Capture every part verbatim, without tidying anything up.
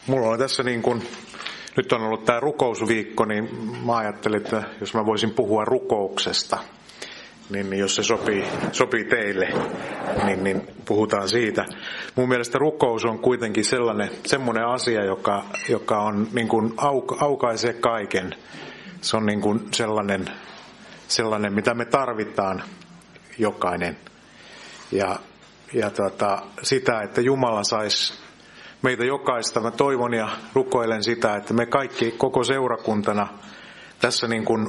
Mulla on tässä niin kuin, nyt on ollut tämä rukousviikko, niin mä ajattelin, että jos mä voisin puhua rukouksesta, niin jos se sopii, sopii teille, niin, niin puhutaan siitä. Mun mielestä rukous on kuitenkin sellainen, semmoinen asia, joka, joka on niin kuin auka, aukaisee kaiken. Se on niin kuin sellainen, sellainen, mitä me tarvitaan jokainen. Ja, ja tota, sitä, että Jumala saisi meitä jokaista, mä toivon ja rukoilen sitä, että me kaikki koko seurakuntana tässä niin kuin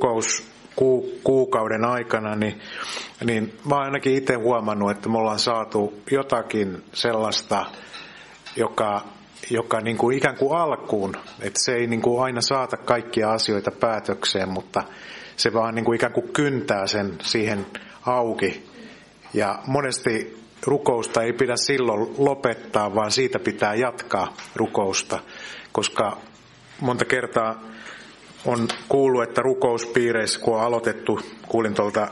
rukouskuukauden aikana, niin, niin mä oon ainakin itse huomannut, että me ollaan saatu jotakin sellaista, joka, joka niin kuin ikään kuin alkuun, että se ei niin kuin aina saata kaikkia asioita päätökseen, mutta se vaan niin kuin ikään kuin kyntää sen siihen auki. Ja monesti rukousta ei pidä silloin lopettaa, vaan siitä pitää jatkaa rukousta, koska monta kertaa on kuullut, että rukouspiireissä, kun on aloitettu, kuulin tuolta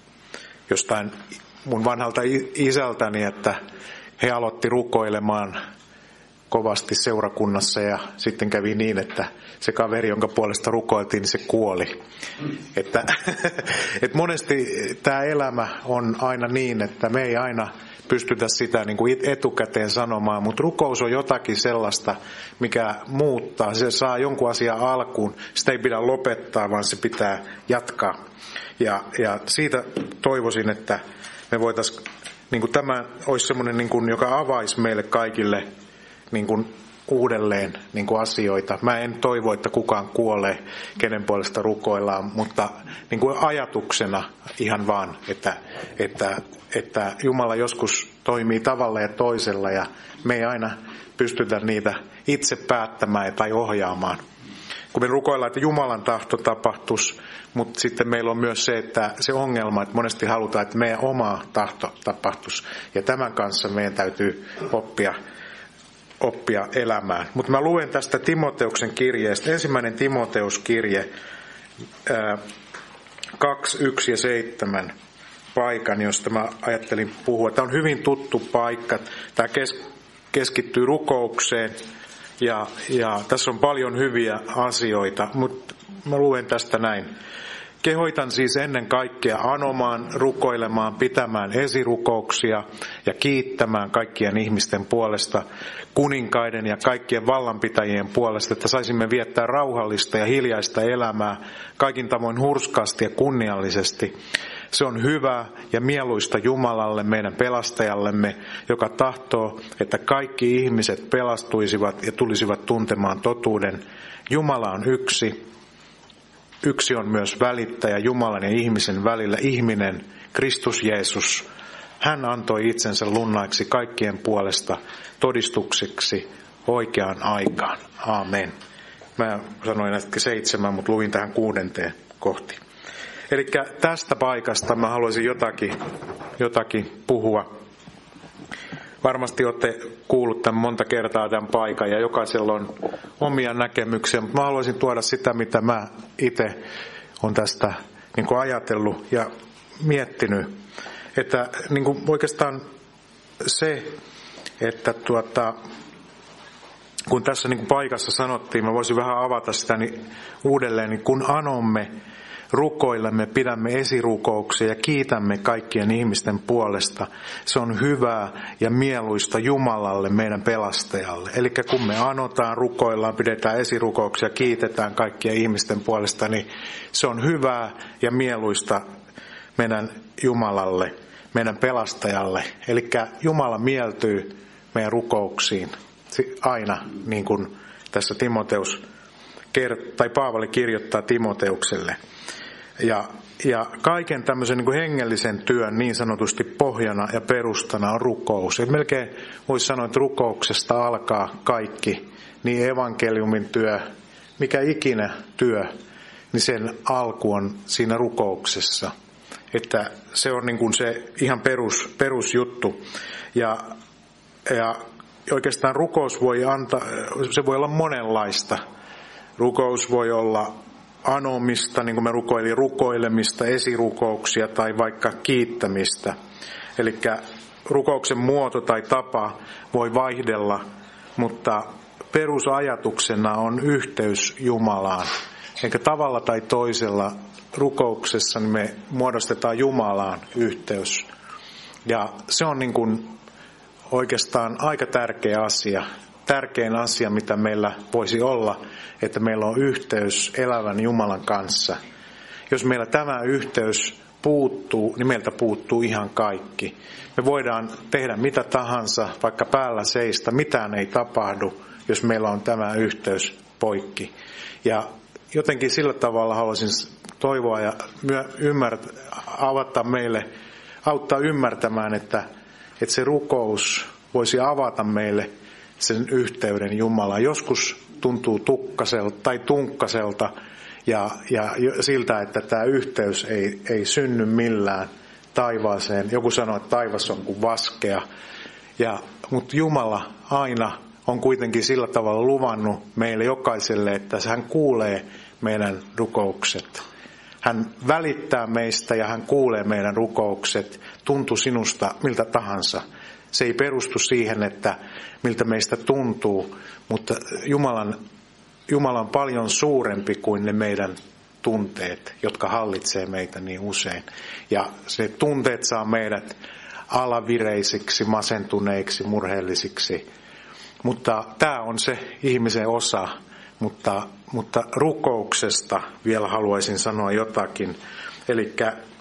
jostain mun vanhalta isältäni, että he aloitti rukoilemaan kovasti seurakunnassa ja sitten kävi niin, että se kaveri, jonka puolesta rukoiltiin, niin se kuoli. Että, että monesti tämä elämä on aina niin, että me ei aina pystytä sitä niin kuin etukäteen sanomaan, mutta rukous on jotakin sellaista, mikä muuttaa. Se saa jonkun asian alkuun. Sitä ei pidä lopettaa, vaan se pitää jatkaa. Ja, ja siitä toivoisin, että me voitaisiin, niin kuin tämä olisi semmoinen, niin kuin, joka avaisi meille kaikille niin kuin uudelleen niin kuin asioita. Mä en toivo, että kukaan kuolee, kenen puolesta rukoillaan, mutta niin kuin ajatuksena ihan vaan, että, että, että Jumala joskus toimii tavalla ja toisella ja me ei aina pystytä niitä itse päättämään tai ohjaamaan. Kun me rukoillaan, että Jumalan tahto tapahtuisi, mutta sitten meillä on myös se, että se ongelma, että monesti halutaan, että meidän oma tahto tapahtuisi. Ja tämän kanssa meidän täytyy oppia oppia elämään. Mutta mä luen tästä Timoteuksen kirjeestä. Ensimmäinen Timoteuskirje kaksi, yksi ja seitsemän paikan, josta mä ajattelin puhua. Tämä on hyvin tuttu paikka. Tämä kes, keskittyy rukoukseen ja, ja tässä on paljon hyviä asioita, mutta mä luen tästä näin. Kehoitan siis ennen kaikkea anomaan, rukoilemaan, pitämään esirukouksia ja kiittämään kaikkien ihmisten puolesta, kuninkaiden ja kaikkien vallanpitäjien puolesta, että saisimme viettää rauhallista ja hiljaista elämää kaikin tavoin hurskaasti ja kunniallisesti. Se on hyvää ja mieluista Jumalalle, meidän pelastajallemme, joka tahtoo, että kaikki ihmiset pelastuisivat ja tulisivat tuntemaan totuuden. Jumala on yksi. Yksi on myös välittäjä Jumalan ja ihmisen välillä, ihminen, Kristus Jeesus. Hän antoi itsensä lunnaiksi kaikkien puolesta todistukseksi oikeaan aikaan. Aamen. Mä sanoin äsken seitsemän, mutta luin tähän kuudenteen kohti. Eli tästä paikasta mä haluaisin jotakin, jotakin puhua. Varmasti olette kuullut tämän monta kertaa tämän paikan ja jokaisella on omia näkemyksiä, mutta mä haluaisin tuoda sitä, mitä mä itse olen tästä niin kuin ajatellut ja miettinyt. Että niin kuin oikeastaan se, että tuota, kun tässä niin kuin paikassa sanottiin, mä voisin vähän avata sitä niin uudelleen, niin kun anomme, rukoilemme, pidämme esirukouksia ja kiitämme kaikkien ihmisten puolesta. Se on hyvää ja mieluista Jumalalle, meidän pelastajalle. Eli kun me anotaan, rukoillaan, pidetään esirukouksia, kiitetään kaikkien ihmisten puolesta, niin se on hyvää ja mieluista meidän Jumalalle, meidän pelastajalle. Eli Jumala mieltyy meidän rukouksiin aina, niin kuin tässä Timoteus tai Paavali kirjoittaa Timoteukselle. Ja, ja kaiken tämmöisen niin kuin hengellisen työn niin sanotusti pohjana ja perustana on rukous. Et melkein voisi sanoa, että rukouksesta alkaa kaikki, niin evankeliumin työ, mikä ikinä työ, niin sen alku on siinä rukouksessa. Että se on niin kuin se ihan perus, perusjuttu. Ja, ja oikeastaan rukous voi antaa, se voi olla monenlaista. Rukous voi olla anomista, niin kuin me rukoilin, rukoilemista, esirukouksia tai vaikka kiittämistä. Eli rukouksen muoto tai tapa voi vaihdella, mutta perusajatuksena on yhteys Jumalaan. Eikä tavalla tai toisella rukouksessa niin me muodostetaan Jumalaan yhteys. Ja se on niin kuin oikeastaan aika tärkeä asia. Tärkein asia, mitä meillä voisi olla, että meillä on yhteys elävän Jumalan kanssa. Jos meillä tämä yhteys puuttuu, niin meiltä puuttuu ihan kaikki. Me voidaan tehdä mitä tahansa, vaikka päällä seistä, mitään ei tapahdu, jos meillä on tämä yhteys poikki. Ja jotenkin sillä tavalla haluaisin toivoa ja ymmärtää, avata meille, auttaa ymmärtämään, että, että se rukous voisi avata meille sen yhteyden Jumalaan. Joskus tuntuu tukkaselta tai tunkkaselta ja, ja siltä, että tämä yhteys ei, ei synny millään taivaaseen. Joku sanoo, että taivas on kuin vaskea. Ja, mutta Jumala aina on kuitenkin sillä tavalla luvannut meille jokaiselle, että hän kuulee meidän rukoukset. Hän välittää meistä ja hän kuulee meidän rukoukset. Tuntuu sinusta miltä tahansa. Se ei perustu siihen, että miltä meistä tuntuu, mutta Jumalan, Jumala on paljon suurempi kuin ne meidän tunteet, jotka hallitsee meitä niin usein. Ja se tunteet saa meidät alavireisiksi, masentuneiksi, murheellisiksi. Mutta tämä on se ihmisen osa, mutta, mutta rukouksesta vielä haluaisin sanoa jotakin. Eli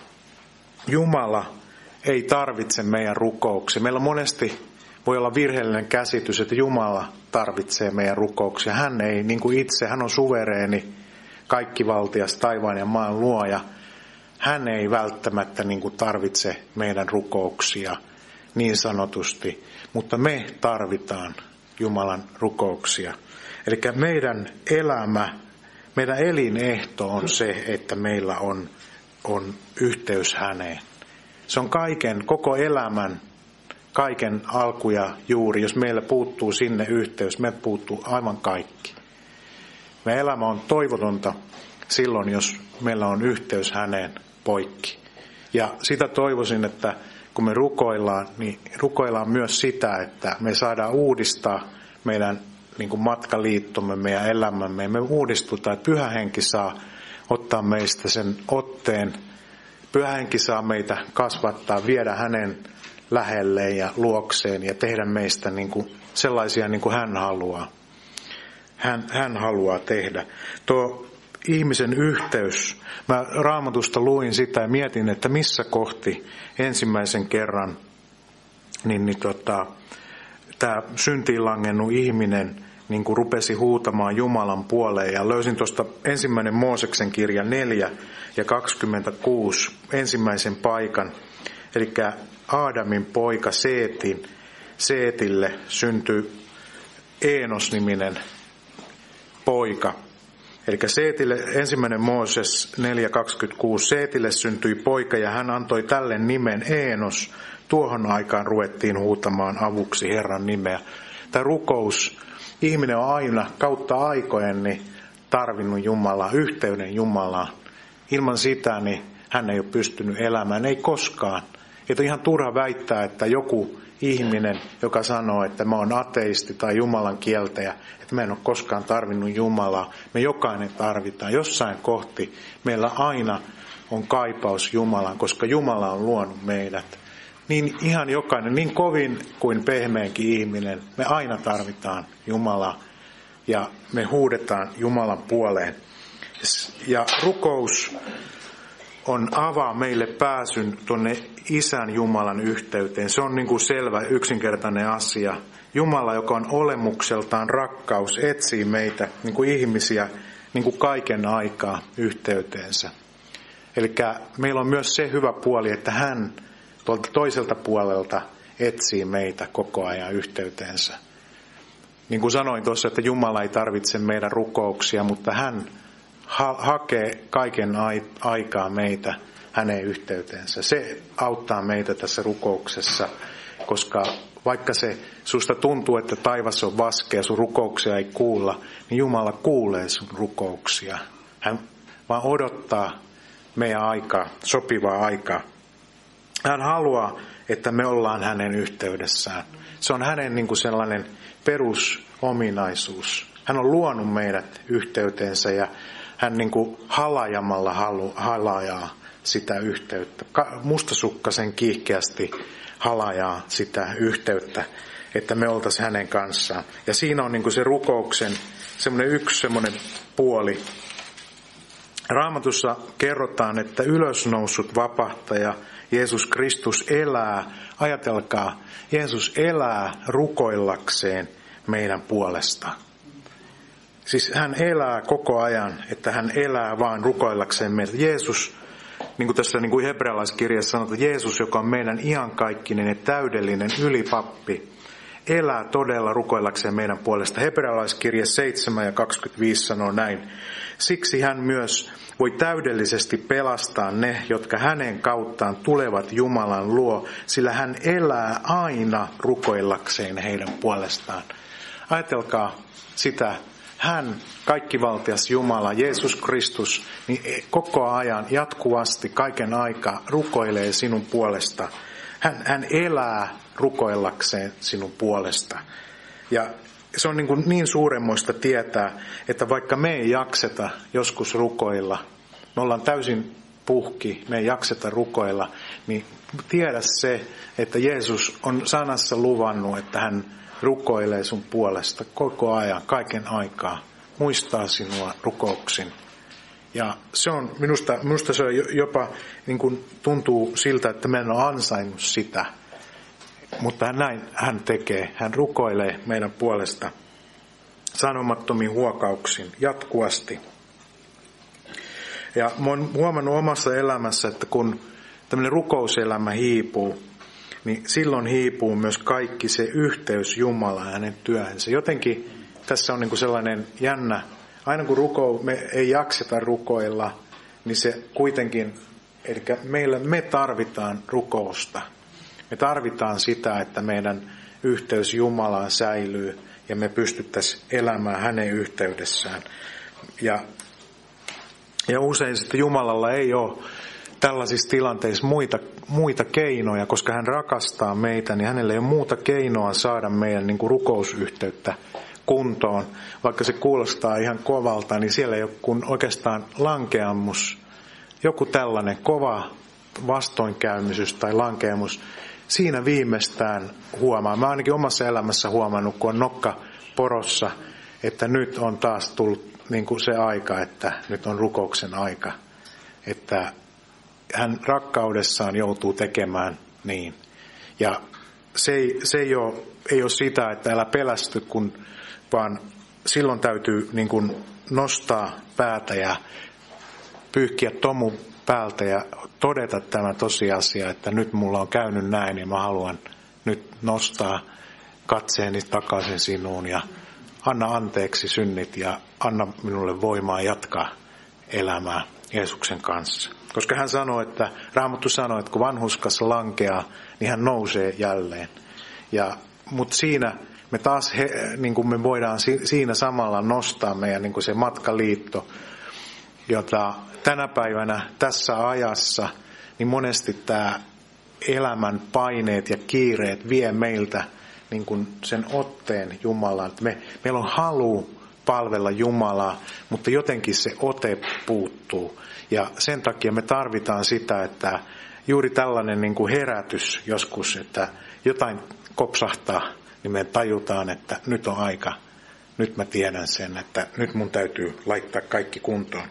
Jumala ei tarvitse meidän rukouksia. Meillä monesti voi olla virheellinen käsitys, että Jumala tarvitsee meidän rukouksia. Hän ei, niin kuin itse, hän on suvereeni, kaikkivaltias, taivaan ja maan luoja. Hän ei välttämättä niin kuin tarvitse meidän rukouksia niin sanotusti, mutta me tarvitaan Jumalan rukouksia. Eli meidän elämä, meidän elinehto on se, että meillä on, on yhteys häneen. Se on kaiken, koko elämän, kaiken alku ja juuri. Jos meillä puuttuu sinne yhteys, meiltä puuttuu aivan kaikki. Meidän elämä on toivotonta silloin, jos meillä on yhteys häneen poikki. Ja sitä toivoisin, että kun me rukoillaan, niin rukoillaan myös sitä, että me saadaan uudistaa meidän niin kuin matkaliittomme, meidän elämämme. Me uudistutaan, että Pyhä Henki saa ottaa meistä sen otteen. Pyhä Henki saa meitä kasvattaa, viedä hänen lähelleen ja luokseen ja tehdä meistä niin kuin sellaisia niin kuin hän haluaa. Hän, hän haluaa tehdä. Tuo ihmisen yhteys, mä Raamatusta luin sitä ja mietin, että missä kohti ensimmäisen kerran niin, niin tota, tämä syntiin langennut ihminen niin kuin rupesi huutamaan Jumalan puoleen. Ja löysin tuosta ensimmäinen Mooseksen kirja neljä ja kaksikymmentäkuusi ensimmäisen paikan. Eli Aadamin poika Seetin, Seetille syntyi Eenos-niminen poika. Eli Seetille, ensimmäinen Mooses neljä kaksikymmentäkuusi, Seetille syntyi poika ja hän antoi tälle nimen Eenos. Tuohon aikaan ruvettiin huutamaan avuksi Herran nimeä. Tämä rukous, ihminen on aina kautta aikojen niin tarvinnut Jumalaa, yhteyden Jumalaan. Ilman sitä niin hän ei ole pystynyt elämään, ei koskaan. Että ihan turha väittää, että joku ihminen, joka sanoo, että mä oon ateisti tai Jumalan kieltäjä, että mä en ole koskaan tarvinnut Jumalaa. Me jokainen tarvitaan. Jossain kohti meillä aina on kaipaus Jumalaan, koska Jumala on luonut meidät. Niin ihan jokainen, niin kovin kuin pehmeänkin ihminen, me aina tarvitaan Jumalaa ja me huudetaan Jumalan puoleen. Ja rukous on avaa meille pääsyn tuonne Isän Jumalan yhteyteen. Se on niin kuin selvä, yksinkertainen asia. Jumala, joka on olemukseltaan rakkaus, etsii meitä niin kuin ihmisiä niin kuin kaiken aikaa yhteyteensä. Eli meillä on myös se hyvä puoli, että hän tuolta toiselta puolelta etsii meitä koko ajan yhteyteensä. Niin kuin sanoin tuossa, että Jumala ei tarvitse meidän rukouksia, mutta hän ha- hakee kaiken aikaa meitä hänen yhteyteensä. Se auttaa meitä tässä rukouksessa, koska vaikka se susta tuntuu, että taivas on vaskea, sun rukouksia ei kuulla, niin Jumala kuulee sun rukouksia. Hän vaan odottaa meidän aikaa, sopivaa aikaa. Hän haluaa, että me ollaan hänen yhteydessään. Se on hänen niin kuin sellainen perus ominaisuus. Hän on luonut meidät yhteyteensä ja hän niin kuin halajamalla halu, halajaa sitä yhteyttä. Mustasukkasen kiihkeästi halajaa sitä yhteyttä, että me oltaisiin hänen kanssaan. Ja siinä on niin kuin se rukouksen semmoinen yksi semmoinen puoli. Raamatussa kerrotaan, että ylösnoussut vapahtaja Jeesus Kristus elää, ajatelkaa, Jeesus elää rukoillakseen meidän puolestaan. Siis hän elää koko ajan, että hän elää vaan rukoillakseen meitä. Jeesus, niin kuin tässä niin kuin hebrealaiskirjassa sanotaan, Jeesus, joka on meidän iankaikkinen ja täydellinen ylipappi, elää todella rukoillakseen meidän puolesta. Hebrealaiskirja seitsemän ja kaksikymmentäviisi sanoo näin. Siksi hän myös voi täydellisesti pelastaa ne, jotka hänen kauttaan tulevat Jumalan luo, sillä hän elää aina rukoillakseen heidän puolestaan. Ajatelkaa sitä, hän, kaikkivaltias Jumala, Jeesus Kristus, niin koko ajan jatkuvasti kaiken aikaa rukoilee sinun puolesta. Hän, hän elää rukoillakseen sinun puolesta. Ja se on niin, kuin niin suuremmoista tietää, että vaikka me ei jakseta joskus rukoilla, me ollaan täysin puhki, me ei jakseta rukoilla, niin tiedä se, että Jeesus on sanassa luvannut, että hän rukoilee sun puolesta koko ajan, kaiken aikaa, muistaa sinua rukouksin. Ja se on, minusta, minusta se on jopa niin kuin tuntuu siltä, että me en ole ansainnut sitä. Mutta näin hän tekee. Hän rukoilee meidän puolesta sanomattomin huokauksin jatkuvasti. Ja mä oon huomannut omassa elämässä, että kun tämmöinen rukouselämä hiipuu, niin silloin hiipuu myös kaikki se yhteys Jumalaan ja hänen työhönsä. Jotenkin tässä on niin kuin sellainen jännä, aina kun rukou, me ei jakseta rukoilla, niin se kuitenkin, eli meillä, me tarvitaan rukousta. Me tarvitaan sitä, että meidän yhteys Jumalaan säilyy ja me pystyttäisiin elämään hänen yhteydessään. Ja, ja usein sitten Jumalalla ei ole tällaisissa tilanteissa muita, muita keinoja, koska hän rakastaa meitä, niin hänellä ei ole muuta keinoa saada meidän niin kuin rukousyhteyttä kuntoon. Vaikka se kuulostaa ihan kovalta, niin siellä ei ole kuin oikeastaan lankeamus, joku tällainen kova vastoinkäymisyys tai lankeamus. Siinä viimeistään huomaa. Mä ainakin omassa elämässä huomannut, kun on nokka porossa, että nyt on taas tullut niin kuin se aika, että nyt on rukouksen aika. Että hän rakkaudessaan joutuu tekemään niin. Ja se ei, se ei, ole, ei ole sitä, että älä pelästy, kun, vaan silloin täytyy niin kuin nostaa päätä ja pyyhkiä tomu päältä ja todeta tämä tosiasia, että nyt mulla on käynyt näin ja mä haluan nyt nostaa katseeni takaisin sinuun ja anna anteeksi synnit ja anna minulle voimaa jatkaa elämää Jeesuksen kanssa. Koska hän sanoi, että Raamattu sanoi, että kun vanhurskas lankeaa, niin hän nousee jälleen. Ja, mutta siinä me taas he, niin kuin me voidaan siinä samalla nostaa meidän niin kuin se matkaliitto, jota tänä päivänä tässä ajassa niin monesti tämä elämän paineet ja kiireet vie meiltä niin kuin sen otteen Jumalaan. Me, meillä on halu palvella Jumalaa, mutta jotenkin se ote puuttuu. Ja sen takia me tarvitaan sitä, että juuri tällainen niin kuin herätys joskus, että jotain kopsahtaa, niin me tajutaan, että nyt on aika. Nyt mä tiedän sen, että nyt mun täytyy laittaa kaikki kuntoon.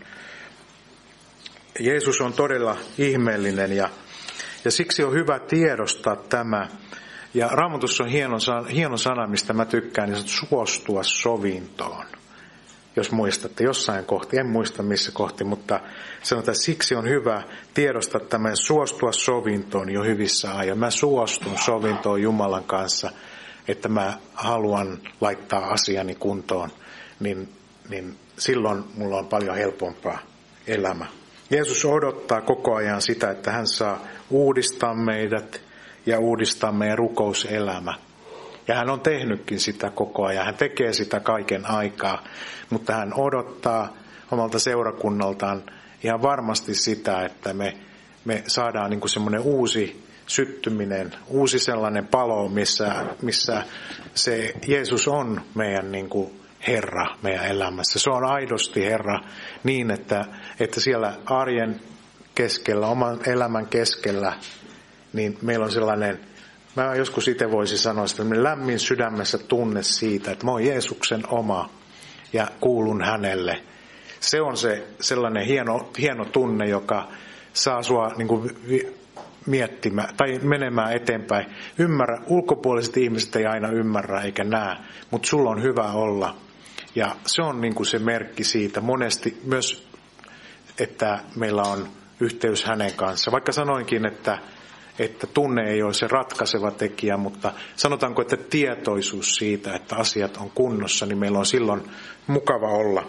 Jeesus on todella ihmeellinen ja, ja siksi on hyvä tiedostaa tämä. Ja Raamatussa on hieno, hieno sana, mistä mä tykkään, niin suostua sovintoon. Jos muistatte jossain kohti, en muista missä kohti, mutta sanotaan, että siksi on hyvä tiedostaa tämän suostua sovintoon jo hyvissä ajoin. Mä suostun sovintoon Jumalan kanssa, että mä haluan laittaa asiani kuntoon, niin, niin silloin mulla on paljon helpompaa elämä. Jeesus odottaa koko ajan sitä, että hän saa uudistaa meidät ja uudistaa meidän rukouselämä. Ja hän on tehnytkin sitä koko ajan. Hän tekee sitä kaiken aikaa, mutta hän odottaa omalta seurakunnaltaan ihan varmasti sitä, että me, me saadaan niin kuin semmoinen uusi syttyminen, uusi sellainen palo, missä, missä se Jeesus on meidän niin kuin Herra meidän elämässä. Se on aidosti Herra niin, että, että siellä arjen keskellä, oman elämän keskellä, niin meillä on sellainen, mä joskus itse voisin sanoa, sellainen lämmin sydämessä tunne siitä, että mä oon Jeesuksen oma ja kuulun hänelle. Se on se sellainen hieno, hieno tunne, joka saa sua niin kuin miettimään tai menemään eteenpäin. Ymmärrä, ulkopuoliset ihmiset ei aina ymmärrä eikä näe, mutta sulla on hyvä olla. Ja se on niin kuin se merkki siitä monesti myös, että meillä on yhteys hänen kanssa. Vaikka sanoinkin, että, että tunne ei ole se ratkaiseva tekijä, mutta sanotaanko, että tietoisuus siitä, että asiat on kunnossa, niin meillä on silloin mukava olla.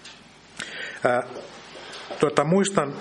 Ää, tuota, muistan,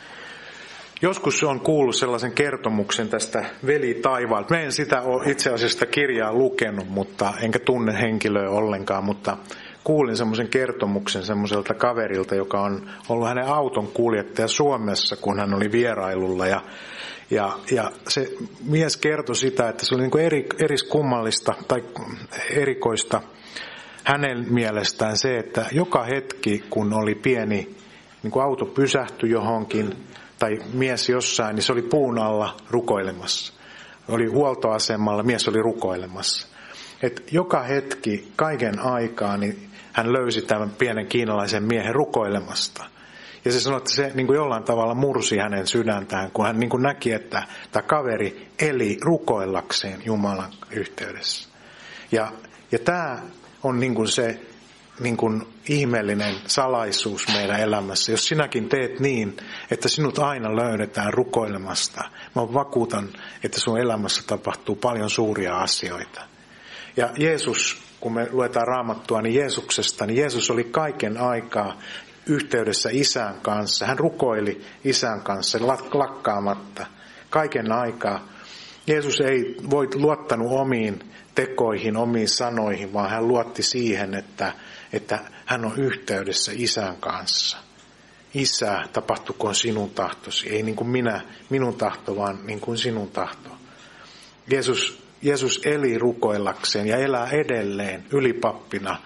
joskus on kuullut sellaisen kertomuksen tästä Veli taivaalta. Mä en sitä ole itse asiassa sitä kirjaa lukenut, mutta enkä tunne henkilöä ollenkaan, mutta kuulin semmoisen kertomuksen semmoiselta kaverilta, joka on ollut hänen auton kuljettaja Suomessa, kun hän oli vierailulla. Ja, ja, ja se mies kertoi sitä, että se oli niin kuin eri, eriskummallista tai erikoista hänen mielestään se, että joka hetki, kun oli pieni, niin kuin auto pysähtyi johonkin tai mies jossain, niin se oli puun alla rukoilemassa. Oli huoltoasemalla, mies oli rukoilemassa. Et joka hetki, kaiken aikaa, niin hän löysi tämän pienen kiinalaisen miehen rukoilemasta. Ja se sanoi, että se niin kuin jollain tavalla mursi hänen sydäntään, kun hän niin kuin näki, että tämä kaveri eli rukoillakseen Jumalan yhteydessä. Ja, ja tämä on niin kuin se niin kuin ihmeellinen salaisuus meidän elämässä. Jos sinäkin teet niin, että sinut aina löydetään rukoilemasta, mä vakuutan, että sun elämässä tapahtuu paljon suuria asioita. Ja Jeesus, kun me luetaan Raamattua, niin Jeesuksesta, niin Jeesus oli kaiken aikaa yhteydessä Isän kanssa. Hän rukoili Isän kanssa lakkaamatta kaiken aikaa. Jeesus ei voi luottanut omiin tekoihin, omiin sanoihin, vaan hän luotti siihen, että, että hän on yhteydessä Isän kanssa. Isä, tapahtukoon sinun tahtosi. Ei niin kuin minä, minun tahto, vaan niin kuin sinun tahto. Jeesus Jeesus eli rukoillakseen ja elää edelleen ylipappina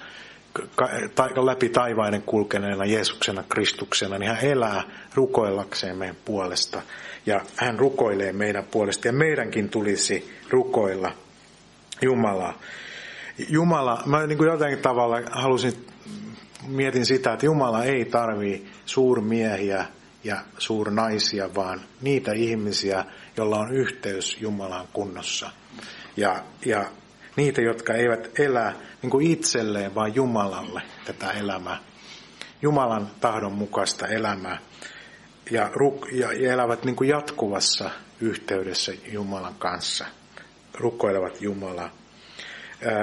läpi taivaiden kulkeneena Jeesuksena Kristuksena, niin hän elää rukoillakseen meidän puolesta ja hän rukoilee meidän puolesta ja meidänkin tulisi rukoilla Jumalaa. Jumala, mä niin kuin jotenkin tavalla halusin, mietin sitä, että Jumala ei tarvitse suurmiehiä ja suurnaisia, vaan niitä ihmisiä, joilla on yhteys Jumalaan kunnossa. Ja, ja niitä, jotka eivät elä niin kuin itselleen, vaan Jumalalle tätä elämää. Jumalan tahdon mukaista elämää. Ja, ja, ja elävät niin kuin jatkuvassa yhteydessä Jumalan kanssa. Rukoilevat Jumalaa. Ää,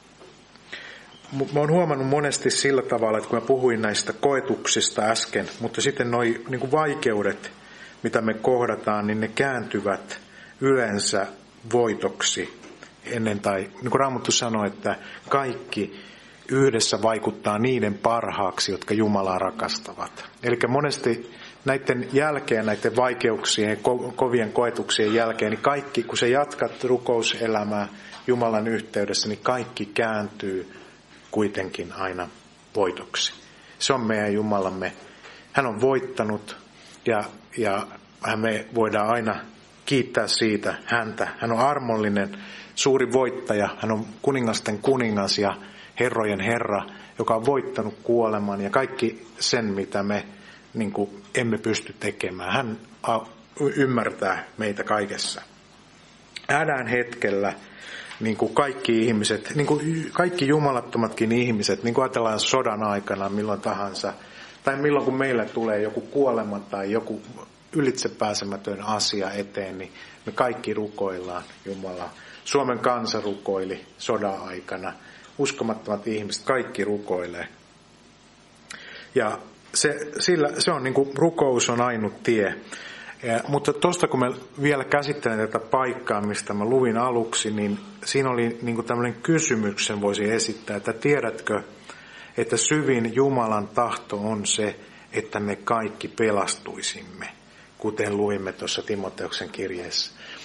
mä oon huomannut monesti sillä tavalla, että kun mä puhuin näistä koetuksista äsken, mutta sitten nuo niin kuin vaikeudet, mitä me kohdataan, niin ne kääntyvät yleensä voitoksi ennen, tai niin kuin Raamattu sanoi, että kaikki yhdessä vaikuttaa niiden parhaaksi, jotka Jumalaa rakastavat. Eli monesti näiden jälkeen, näiden vaikeuksien ja ko- kovien koetuksien jälkeen, niin kaikki, kun sä jatkat rukouselämää Jumalan yhteydessä, niin kaikki kääntyy kuitenkin aina voitoksi. Se on meidän Jumalamme. Hän on voittanut ja, ja me voidaan aina kiittää siitä häntä. Hän on armollinen, suuri voittaja. Hän on kuningasten kuningas ja herrojen Herra, joka on voittanut kuoleman ja kaikki sen, mitä me niin kuin, emme pysty tekemään. Hän ymmärtää meitä kaikessa. Hädän hetkellä niin kuin kaikki ihmiset, niin kuin kaikki jumalattomatkin ihmiset, niin kuin ajatellaan sodan aikana milloin tahansa, tai milloin kun meille tulee joku kuolema tai joku ylitsepääsemätön asia eteen, niin me kaikki rukoillaan Jumalaa. Suomen kansa rukoili sodan aikana. Uskomattomat ihmiset, kaikki rukoilee. Ja se, sillä, se on niin kuin, rukous on ainut tie. Ja, mutta tuosta kun mä vielä käsittelen tätä paikkaa, mistä mä luvin aluksi, niin siinä oli niin kuin tämmöinen kysymyksen voisi esittää, että tiedätkö, että syvin Jumalan tahto on se, että me kaikki pelastuisimme, kuten luimme tuossa Timoteuksen kirjeessä.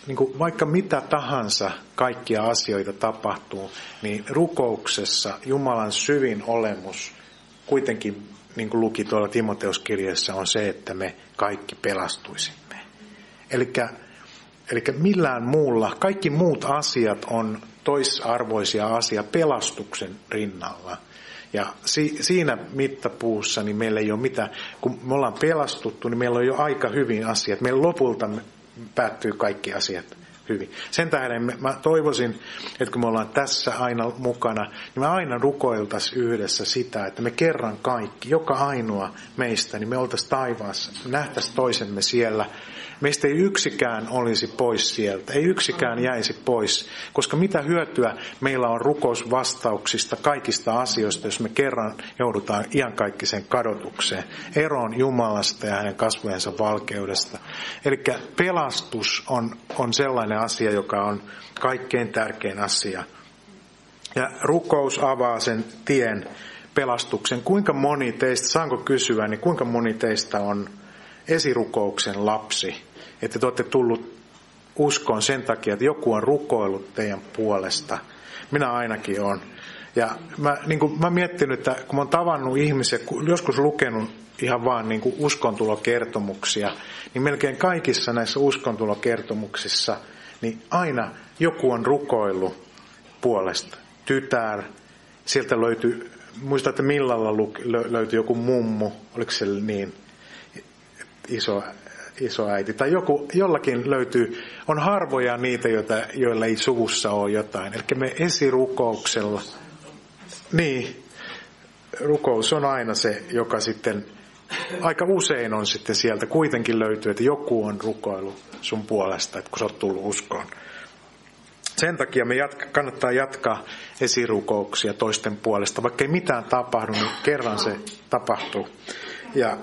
niin kuin vaikka mitä tahansa kaikkia asioita tapahtuu, niin rukouksessa Jumalan syvin olemus kuitenkin, niin kuin luki tuolla Timoteuskirjassa, on se, että me kaikki pelastuisimme. Elikkä, elikkä millään muulla, kaikki muut asiat on toisarvoisia asia pelastuksen rinnalla. Ja si, siinä mittapuussa niin meillä ei ole mitään, kun me ollaan pelastuttu, niin meillä on jo aika hyvin asiat. Meillä lopulta päättyy kaikki asiat hyvin. Sen tähden mä toivoisin, että kun me ollaan tässä aina mukana, niin me aina rukoiltaisiin yhdessä sitä, että me kerran kaikki, joka ainoa meistä, niin me oltaisiin taivaassa, nähtäisiin toisemme siellä. Meistä ei yksikään olisi pois sieltä, ei yksikään jäisi pois, koska mitä hyötyä meillä on rukousvastauksista, kaikista asioista, jos me kerran joudutaan iankaikkiseen kadotukseen, eroon Jumalasta ja hänen kasvojensa valkeudesta. Eli pelastus on, on sellainen asia, joka on kaikkein tärkein asia. Ja rukous avaa sen tien pelastuksen. Kuinka moni teistä, saanko kysyä, niin kuinka moni teistä on esirukouksen lapsi? Että te olette tullut uskoon sen takia, että joku on rukoillut teidän puolesta. Minä ainakin olen. Ja mä, niin kuin, mä miettinyt, että kun mä oon tavannut ihmisiä, joskus lukenut ihan vaan niin kuin uskontulokertomuksia, niin melkein kaikissa näissä uskontulokertomuksissa, niin aina joku on rukoillut puolesta. Tytär, sieltä löytyi, muistatte millalla löytyi joku mummu, oliko se niin iso isoäiti, tai joku, jollakin löytyy, on harvoja niitä, joita, joilla ei suvussa ole jotain. Eli me esirukouksella, niin, rukous on aina se, joka sitten, aika usein on sitten sieltä kuitenkin löytyy, että joku on rukoillut sun puolesta, että kun sä oot tullut uskoon. Sen takia me jatka, kannattaa jatkaa esirukouksia toisten puolesta, vaikka ei mitään tapahdu, niin kerran se tapahtuu. Ja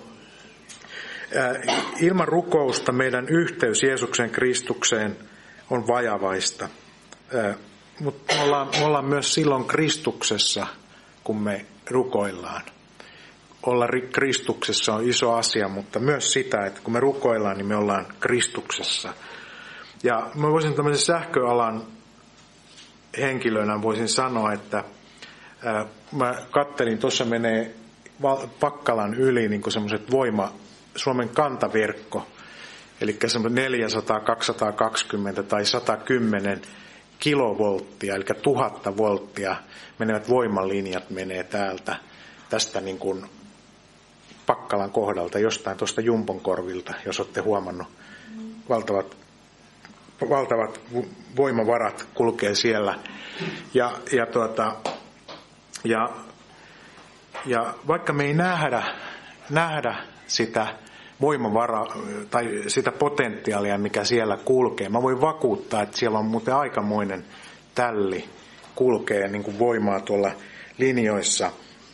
ilman rukousta meidän yhteys Jeesuksen Kristukseen on vajavaista. Mutta me ollaan, me ollaan myös silloin Kristuksessa, kun me rukoillaan. Olla Kristuksessa on iso asia, mutta myös sitä, että kun me rukoillaan, niin me ollaan Kristuksessa. Ja mä voisin tämmöisen sähköalan henkilönä voisin sanoa, että ää, mä kattelin, tuossa menee Pakkalan yli niin kuin semmoiset voima Suomen kantaverkko, eli semmoinen neljäsataa, kaksisataakaksikymmentä tai sata kymmenen kilovolttia, eli tuhatta volttia menevät voimalinjat menee täältä, tästä niin kuin Pakkalan kohdalta, jostain tuosta Jumponkorvilta, jos olette huomannut. Valtavat, valtavat voimavarat kulkee siellä. Ja, ja, tuota, ja, ja vaikka me ei nähdä, nähdä sitä voimavara tai sitä potentiaalia, mikä siellä kulkee. Mä voin vakuuttaa, että siellä on muuten aikamoinen tälli kulkee niin kuin voimaa tuolla linjoissa.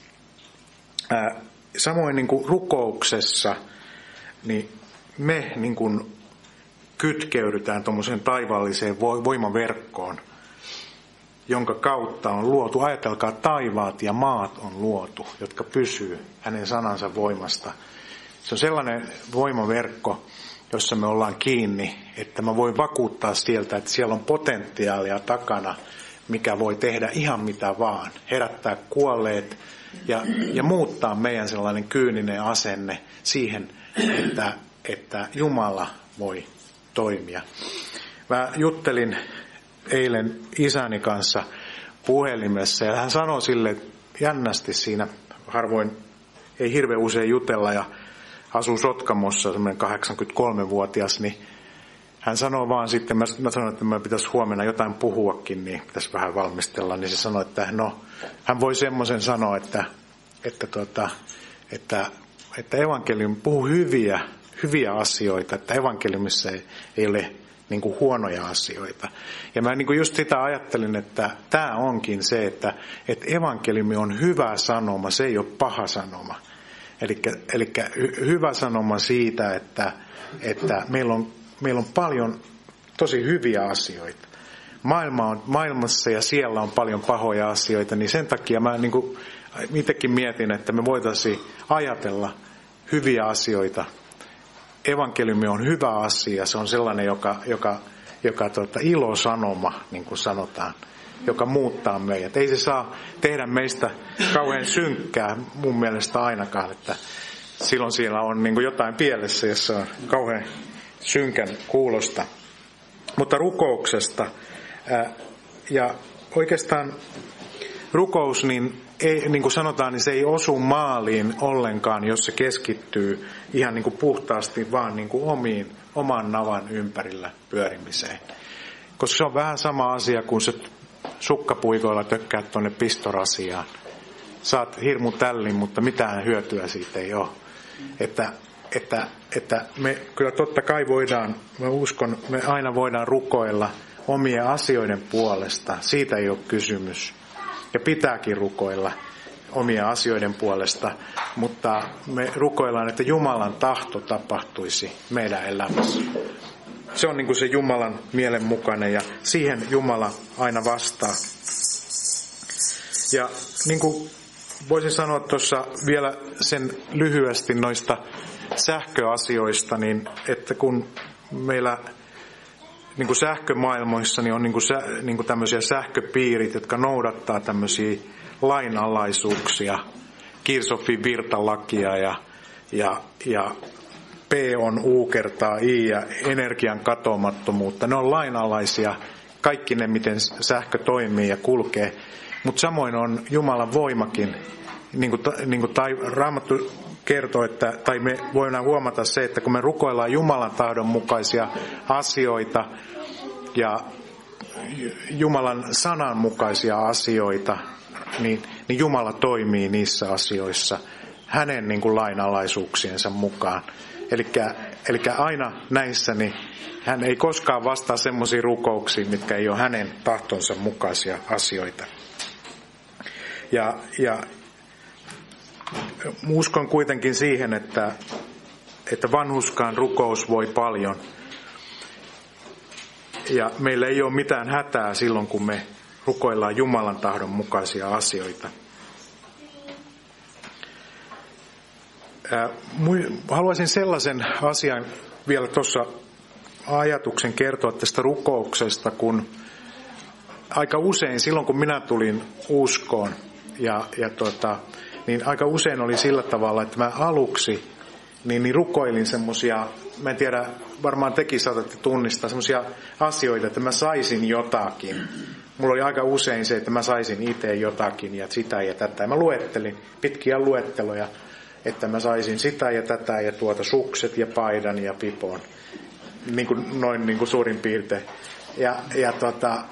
Ää, samoin niin kuin rukouksessa, niin me niin kuin kytkeydytään tuommoiseen taivaalliseen voimaverkkoon, jonka kautta on luotu, ajatelkaa, taivaat ja maat on luotu, jotka pysyy hänen sanansa voimasta. Se on sellainen voimaverkko, jossa me ollaan kiinni, että mä voin vakuuttaa sieltä, että siellä on potentiaalia takana, mikä voi tehdä ihan mitä vaan. Herättää kuolleet ja, ja muuttaa meidän sellainen kyyninen asenne siihen, että, että Jumala voi toimia. Mä juttelin eilen isäni kanssa puhelimessa ja hän sanoi sille jännästi siinä, harvoin ei hirveän usein jutella ja asuu Sotkamossa, semmoinen kahdeksankymmentäkolmevuotias, niin hän sanoi vaan sitten, mä, mä sanoin, että mä pitäisi huomenna jotain puhuakin, niin pitäisi vähän valmistella, niin se sanoi, että no, hän voi semmoisen sanoa, että, että, tuota, että, että evankeliumi puhuu hyviä, hyviä asioita, että evankeliumissa ei, ei ole niin kuin huonoja asioita. Ja mä niin kuin just sitä ajattelin, että tämä onkin se, että, että evankeliumi on hyvä sanoma, se ei ole paha sanoma. Eli hyvä sanoma siitä, että, että meillä, on, meillä on paljon tosi hyviä asioita. Maailma on maailmassa ja siellä on paljon pahoja asioita, niin sen takia mä niin kuin itsekin mietin, että me voitaisiin ajatella hyviä asioita. Evankeliumi on hyvä asia, se on sellainen, joka, joka joka tuota, ilosanoma, niin kuin sanotaan, joka muuttaa meidät. Ei se saa tehdä meistä kauhean synkkää mun mielestä ainakaan, että silloin siellä on niin kuin jotain pielessä, jossa on kauhean synkän kuulosta. Mutta rukouksesta, ää, ja oikeastaan rukous, niin, ei, niin kuin sanotaan, niin se ei osu maaliin ollenkaan, jos se keskittyy ihan niin kuin puhtaasti vaan niin kuin omiin, oman navan ympärillä pyörimiseen. Koska se on vähän sama asia kuin se sukkapuikoilla tökkää tuonne pistorasiaan. Saat hirmu tällin, mutta mitään hyötyä siitä ei ole. Että, että, että me kyllä totta kai voidaan, mä uskon, me aina voidaan rukoilla omien asioiden puolesta. Siitä ei ole kysymys. Ja pitääkin rukoilla omien asioiden puolesta, mutta me rukoillaan, että Jumalan tahto tapahtuisi meidän elämässä. Se on niin kuin se Jumalan mielen mukainen ja siihen Jumala aina vastaa. Ja niin kuin voisin sanoa tuossa vielä sen lyhyesti noista sähköasioista, niin että kun meillä niin kuin sähkömaailmoissa niin on niin kuin, sä, niin kuin tämmöisiä sähköpiirit, jotka noudattaa tämmöisiä lainalaisuuksia, Kirchhoffin virtalakia ja, ja, ja P on U kertaa I ja energian katoamattomuutta. Ne on lainalaisia, kaikki ne, miten sähkö toimii ja kulkee. Mutta samoin on Jumalan voimakin, niin kuin, niin kuin tai, Raamattu kertoo, että, tai me voidaan huomata se, että kun me rukoillaan Jumalan tahdon mukaisia asioita ja Jumalan sanan mukaisia asioita, niin, niin Jumala toimii niissä asioissa hänen niin kuin lainalaisuuksiensa mukaan. Eli aina näissä niin hän ei koskaan vastaa semmoisiin rukouksiin, mitkä ei ole hänen tahtonsa mukaisia asioita. Ja, ja uskon kuitenkin siihen, että, että vanhuskaan rukous voi paljon. Ja meillä ei ole mitään hätää silloin, kun me rukoillaan Jumalan tahdon mukaisia asioita. Haluaisin sellaisen asian vielä tuossa ajatuksen kertoa tästä rukouksesta, kun aika usein silloin, kun minä tulin uskoon, ja, ja tota, niin aika usein oli sillä tavalla, että mä aluksi niin, niin rukoilin semmoisia, mä en tiedä, varmaan tekin saatatte tunnistaa semmoisia asioita, että mä saisin jotakin. Mulla oli aika usein se, että mä saisin itse jotakin ja sitä ja tätä. Ja mä luettelin pitkiä luetteloja, että mä saisin sitä ja tätä ja tuota sukset ja paidan ja pipon. Niin kuin, noin niin kuin suurin piirtein. Ja, ja, tota,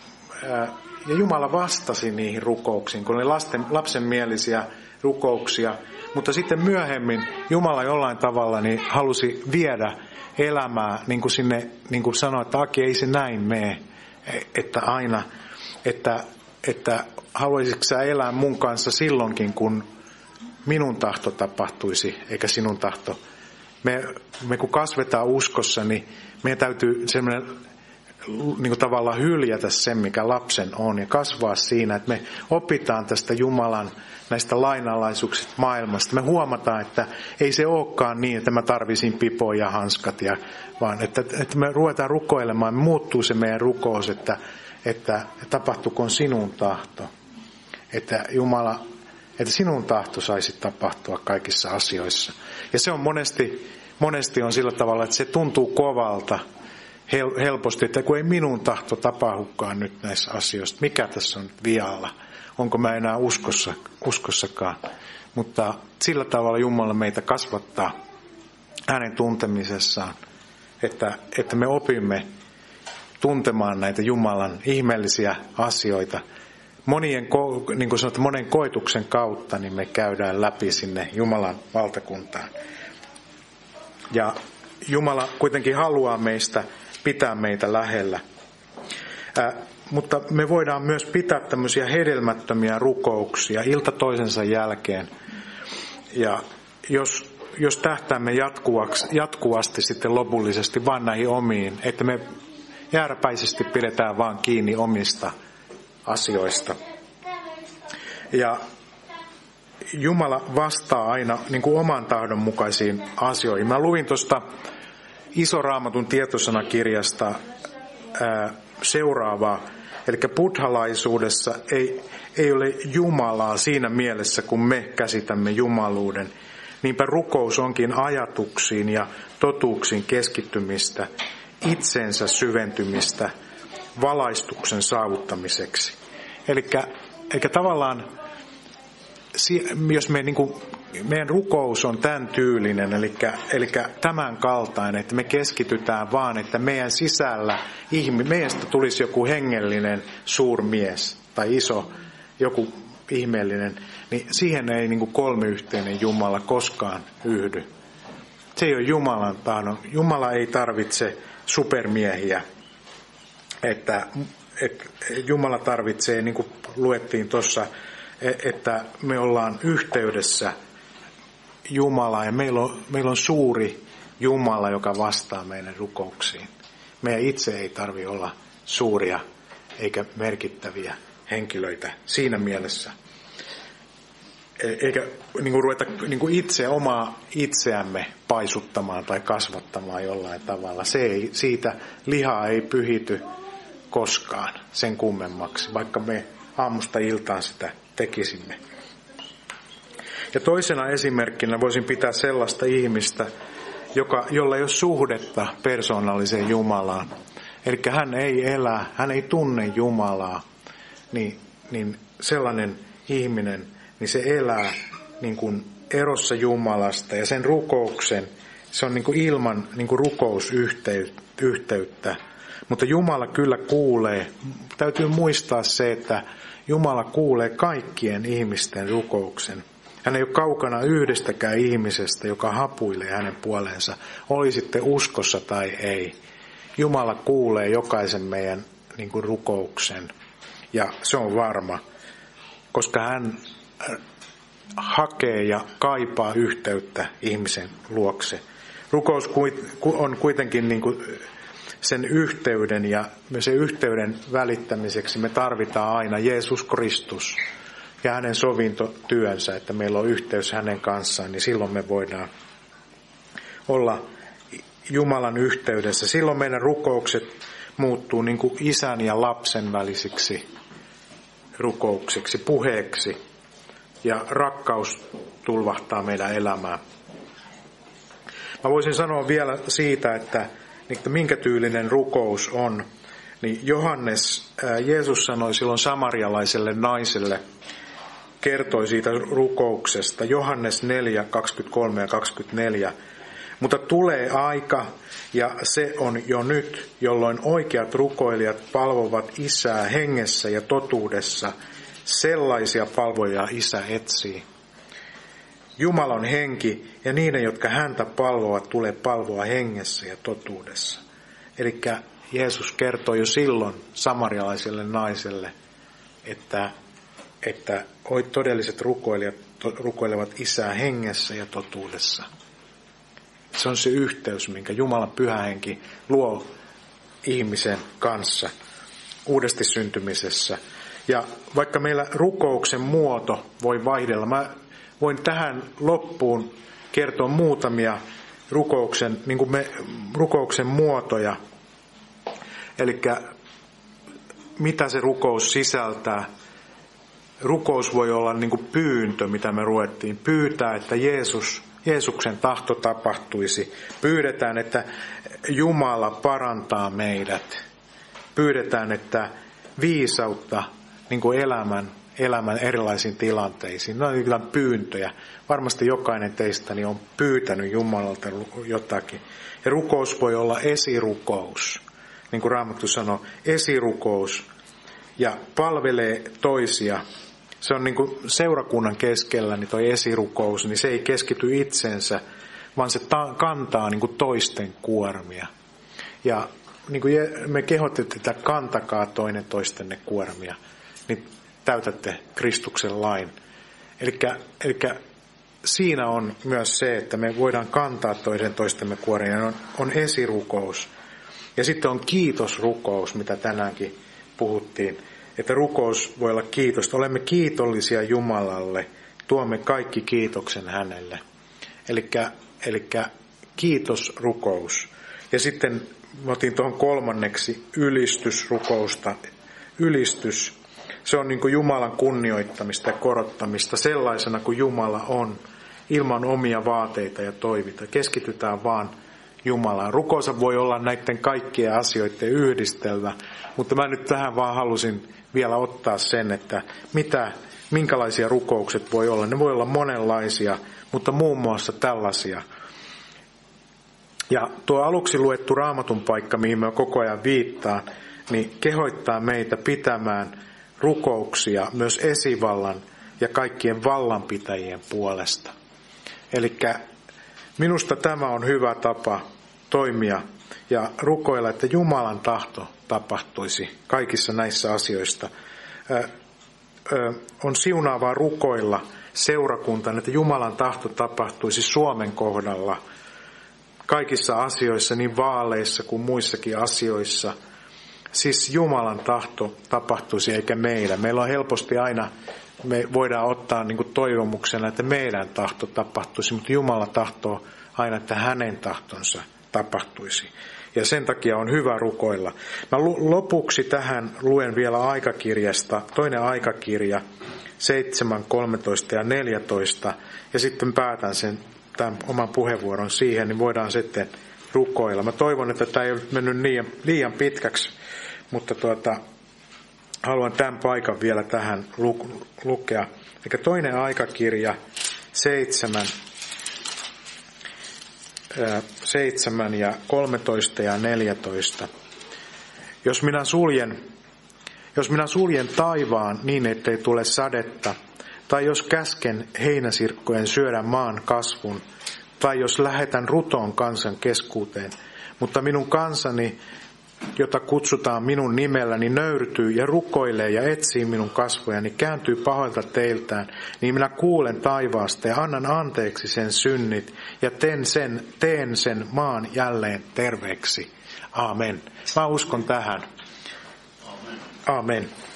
ja Jumala vastasi niihin rukouksiin, kun oli lasten, lapsenmielisiä rukouksia. Mutta sitten myöhemmin Jumala jollain tavalla niin halusi viedä elämää, niin kuin sinne, niin kuin sanoi, että Aki, ei se näin mene. Että aina, että, että haluaisitko sä elää mun kanssa silloinkin, kun minun tahto tapahtuisi, eikä sinun tahto. Me, me kun kasvetaan uskossa, niin meidän täytyy semmoinen niin kuin tavallaan hyljätä sen, mikä lapsen on, ja kasvaa siinä, että me opitaan tästä Jumalan näistä lainalaisuuksista maailmasta. Me huomataan, että ei se olekaan niin, että mä tarvisin pipoja ja hanskat, ja, vaan että, että me ruvetaan rukoilemaan, muuttuu se meidän rukous, että, että tapahtukoon sinun tahto. Että Jumala, että sinun tahto saisi tapahtua kaikissa asioissa. Ja se on monesti, monesti on sillä tavalla, että se tuntuu kovalta, helposti, että kun ei minun tahto tapahdukaan nyt näissä asioissa, mikä tässä on vialla, onko mä enää uskossa, uskossakaan. Mutta sillä tavalla Jumala meitä kasvattaa hänen tuntemisessaan, että, että me opimme tuntemaan näitä Jumalan ihmeellisiä asioita. Monien, niin kuin sanot, monen koetuksen kautta niin me käydään läpi sinne Jumalan valtakuntaan. Ja Jumala kuitenkin haluaa meistä pitää meitä lähellä. Ää, mutta me voidaan myös pitää tämmöisiä hedelmättömiä rukouksia ilta toisensa jälkeen. Ja jos, jos tähtäämme jatkuvasti sitten lopullisesti vain näihin omiin, että me jääräpäisesti pidetään vaan kiinni omista asioista. Ja Jumala vastaa aina niin kuin oman tahdon mukaisiin asioihin. Mä luin tuosta Iso Raamatun tietosanakirjasta ää, seuraavaa. Eli buddhalaisuudessa ei, ei ole Jumalaa siinä mielessä, kun me käsitämme jumaluuden. Niinpä rukous onkin ajatuksiin ja totuuksiin keskittymistä, itsensä syventymistä valaistuksen saavuttamiseksi. Eli tavallaan, jos me, niin kuin, meidän rukous on tämän tyylinen, eli, eli tämän kaltainen, että me keskitytään vaan, että meidän sisällä meistä tulisi joku hengellinen suurmies tai iso, joku ihmeellinen, niin siihen ei niin kuin kolmiyhteinen Jumala koskaan yhdy. Se ei ole Jumalan tahdon. Jumala ei tarvitse supermiehiä. Että, että Jumala tarvitsee, niin kuin luettiin tuossa, että me ollaan yhteydessä Jumalaa ja meillä on, meillä on suuri Jumala, joka vastaa meidän rukouksiin. Meidän itse ei tarvitse olla suuria eikä merkittäviä henkilöitä siinä mielessä. Eikä niin kuin ruveta niin kuin itse omaa itseämme paisuttamaan tai kasvattamaan jollain tavalla. Se ei, siitä lihaa ei pyhity koskaan sen kummemmaksi, vaikka me aamusta iltaan sitä tekisimme. Ja toisena esimerkkinä voisin pitää sellaista ihmistä, joka, jolla ei ole suhdetta persoonalliseen Jumalaan. Eli hän ei elä, hän ei tunne Jumalaa, niin, niin sellainen ihminen, niin se elää niin kuin erossa Jumalasta ja sen rukouksen, se on niin kuin ilman niin kuin rukousyhteyttä. Mutta Jumala kyllä kuulee, täytyy muistaa se, että Jumala kuulee kaikkien ihmisten rukouksen. Hän ei ole kaukana yhdestäkään ihmisestä, joka hapuilee hänen puoleensa, oli sitten uskossa tai ei. Jumala kuulee jokaisen meidän niin kuin rukouksen ja se on varma, koska hän hakee ja kaipaa yhteyttä ihmisen luokse. Rukous on kuitenkin niin kuin sen yhteyden ja sen yhteyden välittämiseksi me tarvitaan aina Jeesus Kristus ja hänen sovintotyönsä, että meillä on yhteys hänen kanssaan, niin silloin me voidaan olla Jumalan yhteydessä. Silloin meidän rukoukset muuttuu niin kuin isän ja lapsen välisiksi rukouksiksi, puheeksi ja rakkaus tulvahtaa meidän elämään. Mä voisin sanoa vielä siitä, että, että minkä tyylinen rukous on. Niin Johannes, ää, Jeesus sanoi silloin samarialaiselle naiselle, kertoi siitä rukouksesta. Johannes neljä, kaksikymmentäkolme ja kaksikymmentäneljä. Mutta tulee aika, ja se on jo nyt, jolloin oikeat rukoilijat palvovat Isää hengessä ja totuudessa. Sellaisia palvojia Isä etsii. Jumala on henki, ja niiden, jotka häntä palvovat, tulee palvoa hengessä ja totuudessa. Eli Jeesus kertoi jo silloin samarialaiselle naiselle, että, että todelliset rukoilijat rukoilevat Isää hengessä ja totuudessa. Se on se yhteys, minkä Jumalan pyhä henki luo ihmisen kanssa uudesti syntymisessä. Ja vaikka meillä rukouksen muoto voi vaihdella, mä voin tähän loppuun kertoa muutamia rukouksen, niin kuin me, rukouksen muotoja. Eli mitä se rukous sisältää. Rukous voi olla niin kuin pyyntö, mitä me ruvettiin. Pyytää, että Jeesus, Jeesuksen tahto tapahtuisi. Pyydetään, että Jumala parantaa meidät. Pyydetään, että viisautta niin kuin elämän, elämän erilaisiin tilanteisiin. Ne on pyyntöjä. Varmasti jokainen teistäni on pyytänyt Jumalalta jotakin. Ja rukous voi olla esirukous. Niin kuin Raamattu sanoo, esirukous. Ja palvelee toisia. Se on niin kuin seurakunnan keskellä, niin toi esirukous, niin se ei keskity itsensä, vaan se ta- kantaa niin kuin toisten kuormia. Ja niin kuin me kehotettiin, että kantakaa toinen toistenne kuormia, niin täytätte Kristuksen lain. Eli siinä on myös se, että me voidaan kantaa toisen toistemme kuormia, on, on esirukous. Ja sitten on kiitosrukous, mitä tänäänkin puhuttiin. Että rukous voi olla kiitosta. Olemme kiitollisia Jumalalle. Tuomme kaikki kiitoksen hänelle. Elikkä, elikkä kiitosrukous. Ja sitten mä otin tuohon kolmanneksi ylistysrukousta. Ylistys, se on niin kuin Jumalan kunnioittamista ja korottamista sellaisena kuin Jumala on, ilman omia vaateita ja toiveita. Keskitytään vaan Jumalaan. Rukous voi olla näiden kaikkien asioiden yhdistelmä, mutta mä nyt tähän vaan halusin vielä ottaa sen, että mitä, minkälaisia rukoukset voi olla. Ne voi olla monenlaisia, mutta muun muassa tällaisia. Ja tuo aluksi luettu Raamatun paikka, mihin mä koko ajan viittaan, niin kehoittaa meitä pitämään rukouksia myös esivallan ja kaikkien vallanpitäjien puolesta. Eli minusta tämä on hyvä tapa toimia ja rukoilla, että Jumalan tahto tapahtuisi kaikissa näissä asioissa. Ö, ö, on siunaavaa rukoilla seurakuntaan, että Jumalan tahto tapahtuisi Suomen kohdalla kaikissa asioissa, niin vaaleissa kuin muissakin asioissa. Siis Jumalan tahto tapahtuisi eikä meillä. Meillä on helposti aina, me voidaan ottaa niin kuin toivomuksena, että meidän tahto tapahtuisi, mutta Jumala tahtoo aina, että hänen tahtonsa tapahtuisi. Ja sen takia on hyvä rukoilla. Mä lopuksi tähän luen vielä aikakirjasta, toinen aikakirja, seitsemän, kolmetoista ja neljätoista, ja sitten päätän sen tämän oman puheenvuoron siihen, niin voidaan sitten rukoilla. Mä toivon, että tämä ei ole mennyt liian, liian pitkäksi, mutta tuota, haluan tämän paikan vielä tähän lu- lukea. Eli toinen aikakirja, seitsemän, ää, seitsemän ja kolmetoista ja neljätoista. Jos minä suljen, jos minä suljen taivaan niin, ettei tule sadetta, tai jos käsken heinäsirkkojen syödä maan kasvun, tai jos lähetän ruton kansan keskuuteen, mutta minun kansani, jota kutsutaan minun nimelläni, nöyrtyy ja rukoilee ja etsii minun kasvojani, kääntyy pahoilta teiltään, niin minä kuulen taivaasta ja annan anteeksi sen synnit ja teen sen, teen sen maan jälleen terveeksi. Aamen. Mä uskon tähän. Aamen.